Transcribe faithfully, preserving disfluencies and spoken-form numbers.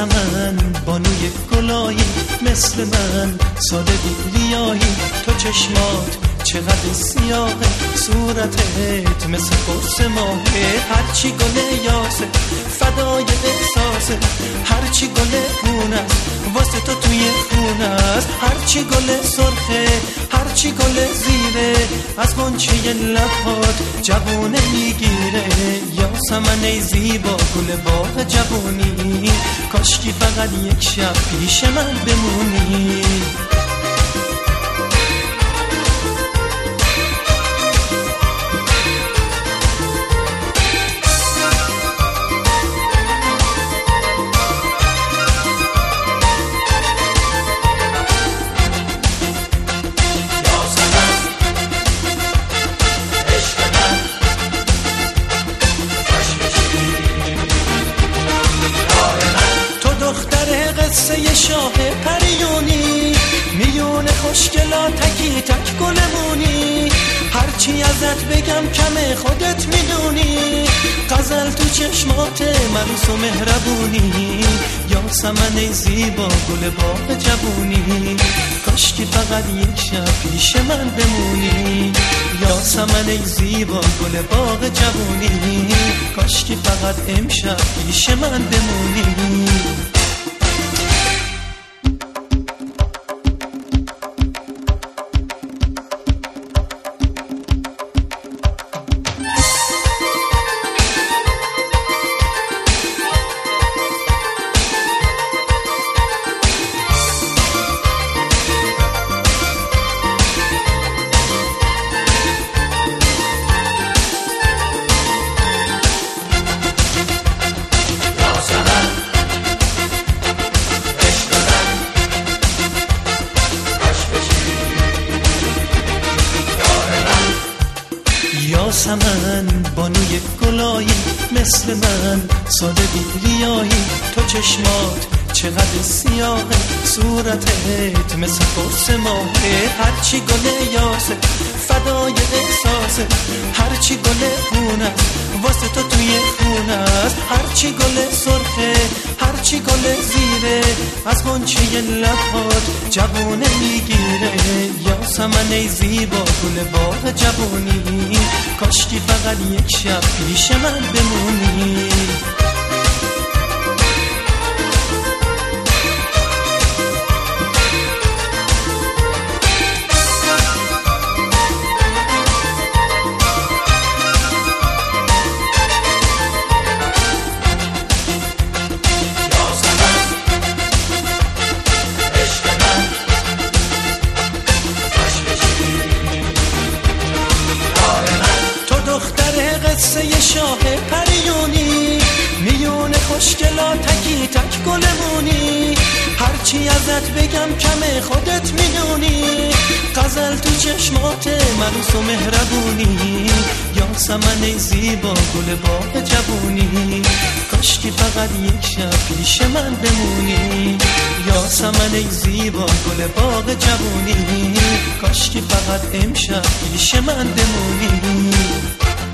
یاسمن بانوی گلایی، مثل من ساده بی ریایی، تو چشمات چقدر سیاهه، صورتت مثل قرص ماهه، هرچی گل یاسه فدای احساسه، هرچی گل خونه است واسه تو توی خونه است، هرچی گل سرخه هرچی گل زیره، از غنچه لبات جوونه میگیره. یاسمن ای زیبا گل باغ جوونی، کاشکی فقط یک شب پیش من بمونی. قصه شاه پریونی، میون خوشگلا تکی تک گلمونی، هرچی ازت بگم کمه خودت میدونی، غزل تو چشمات مروس و مهربونی. یاسمن ای زیبا گل باغ جوونی، کاشکی فقط یک شب پیش من بمونی. یاسمن ای زیبا گل باغ جوونی، کاشکی فقط امشب پیش من بمونی. یاسمن بانوی گلایی، مثل من ساده بی ریایی، تو چشمات چقدر سیاهه، صورتت مثل قرص ماهه، هرچی گل یاسه فدای احساسه، هرچی گل خونه است واسه تو توی خونه است، هرچی گل سرخه هرچی گل زیره، از غنچه لبات جوونه میگیره. یاسمن ای زیبا گل باغ جوونی، کاشکی فقط یک شب پیش من بمونی. قصه شاه پریونی، میون خوشگلا تکی تک گلمونی، هرچی ازت بگم کمه خودت میدونی، غزل تو چشمات مروس و مهربونی. یاسمن ای زیبا گل باغ جوونی، کاشکی فقط یک شب پیش من بمونی. یاسمن ای زیبا گل باغ جوونی، کاشکی فقط امشب پیش من بمونی.